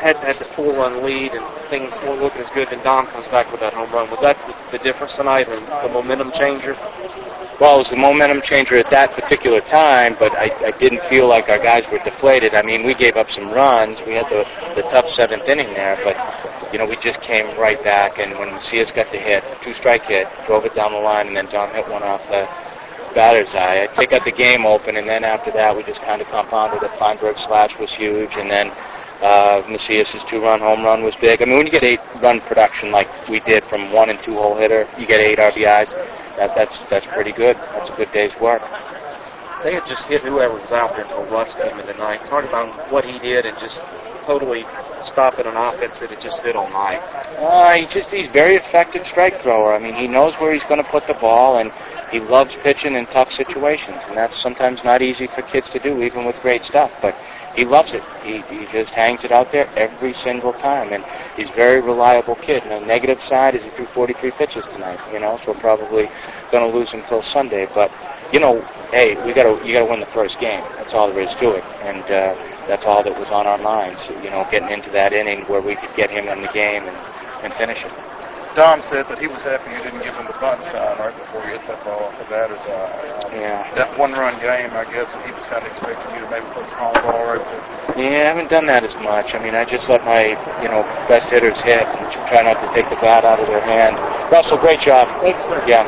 had the 4-run lead and things weren't looking as good, then Dom comes back with that home run. Was that the difference tonight and the momentum changer? Well, it was the momentum changer at that particular time, but I didn't feel like our guys were deflated. I mean, we gave up some runs. We had the tough 7th inning there, but, you know, we just came right back, and when Macias got the hit, 2-strike hit, drove it down the line, and then Dom hit one off the batter's eye. I take out the game open, and then after that, we just kind of compounded it. Feinberg's slash was huge, and then Macias' 2-run home run was big. I mean, when you get 8-run production like we did from 1- and 2-hole hitter, you get 8 RBIs. That's pretty good. That's a good day's work. They had just hit whoever was out there until Russ came in tonight. Talk about what he did and just totally stopping an offense that had just hit all night. He's very effective strike thrower. I mean, he knows where he's going to put the ball, and he loves pitching in tough situations, and that's sometimes not easy for kids to do, even with great stuff. But he loves it. He just hangs it out there every single time, and he's a very reliable kid. And the negative side is he threw 43 pitches tonight, you know, so we're probably going to lose him till Sunday. But, you know, hey, you got to win the first game. That's all there is to it, and that's all that was on our minds, you know, getting into that inning where we could get him in the game and finish it. Dom said that he was happy you didn't give him the bunt sign right before you hit that ball off the batter's eye. Yeah. That 1-run game, I guess, he was kind of expecting you to maybe put some on the ball right there. Yeah, I haven't done that as much. I mean, I just let my, you know, best hitters hit and try not to take the bat out of their hand. Russell, great job. Thanks, sir. Yeah.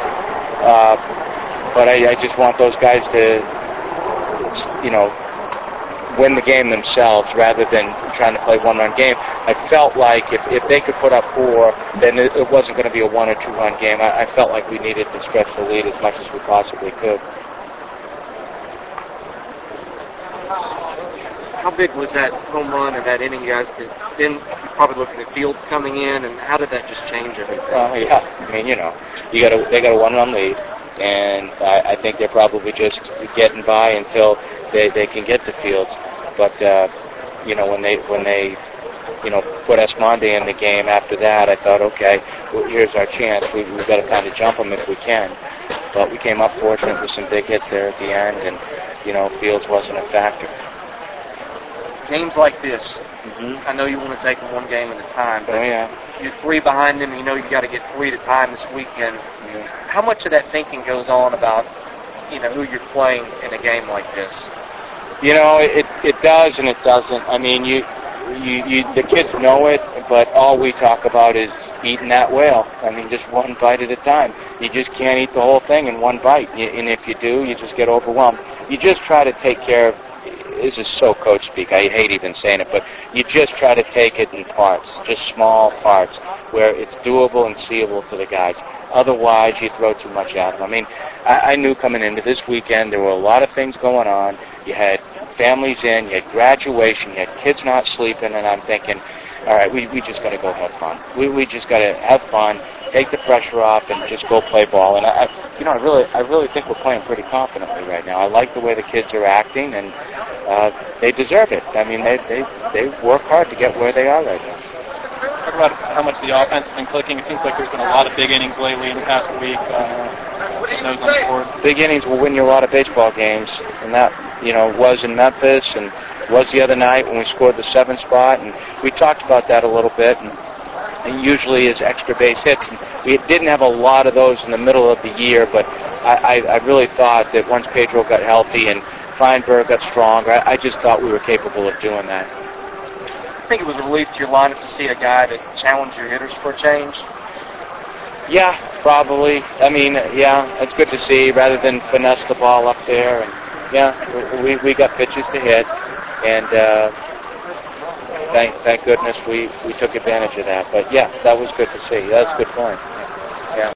But I just want those guys to, you know, win the game themselves rather than trying to play 1-run game. I felt like if they could put up 4, then it wasn't going to be a 1- or 2-run game. I felt like we needed to stretch the lead as much as we possibly could. How big was that home run and that inning, guys? Because then you're probably looking at Fields coming in, and how did that just change everything? Yeah. I mean, you know, they got a 1-run lead, and I think they're probably just getting by until they can get to Fields. But you know, when they you know, put Esmonde in the game after that, I thought, okay, well, here's our chance. We've got to kind of jump them if we can. But we came up fortunate with some big hits there at the end, and you know, Fields wasn't a factor. Games like this, I know you want to take them one game at a time, but you're 3 behind them, you know you got to get 3 at a time this weekend. How much of that thinking goes on about, you know, who you're playing in a game like this? You know, it does and it doesn't. I mean, the kids know it, but all we talk about is eating that whale. I mean, just one bite at a time. You just can't eat the whole thing in one bite, and if you do, you just get overwhelmed. You just try to take care of. This is so coach speak. I hate even saying it, but you just try to take it in parts, just small parts, where it's doable and seeable for the guys. Otherwise, you throw too much at them. I mean, I knew coming into this weekend there were a lot of things going on. You had families in, you had graduation, you had kids not sleeping, and I'm thinking, all right, we just got to go have fun. We just got to have fun, take the pressure off, and just go play ball. And I really think we're playing pretty confidently right now. I like the way the kids are acting, and they deserve it. I mean, they work hard to get where they are right now. Talk about how much the offense has been clicking. It seems like there's been a lot of big innings lately in the past week. Those on the board. Big innings will win you a lot of baseball games, and that, you know, was in Memphis and was the other night when we scored the 7th spot. And we talked about that a little bit. And usually is extra base hits. And we didn't have a lot of those in the middle of the year, but I really thought that once Pedro got healthy and Feinberg got stronger, I just thought we were capable of doing that. I think it was a relief to your lineup to see a guy that challenged your hitters for a change. Yeah, probably. I mean, yeah, it's good to see rather than finesse the ball up there. And yeah, we got pitches to hit, and thank goodness we took advantage of that. But yeah, that was good to see. That's a good point.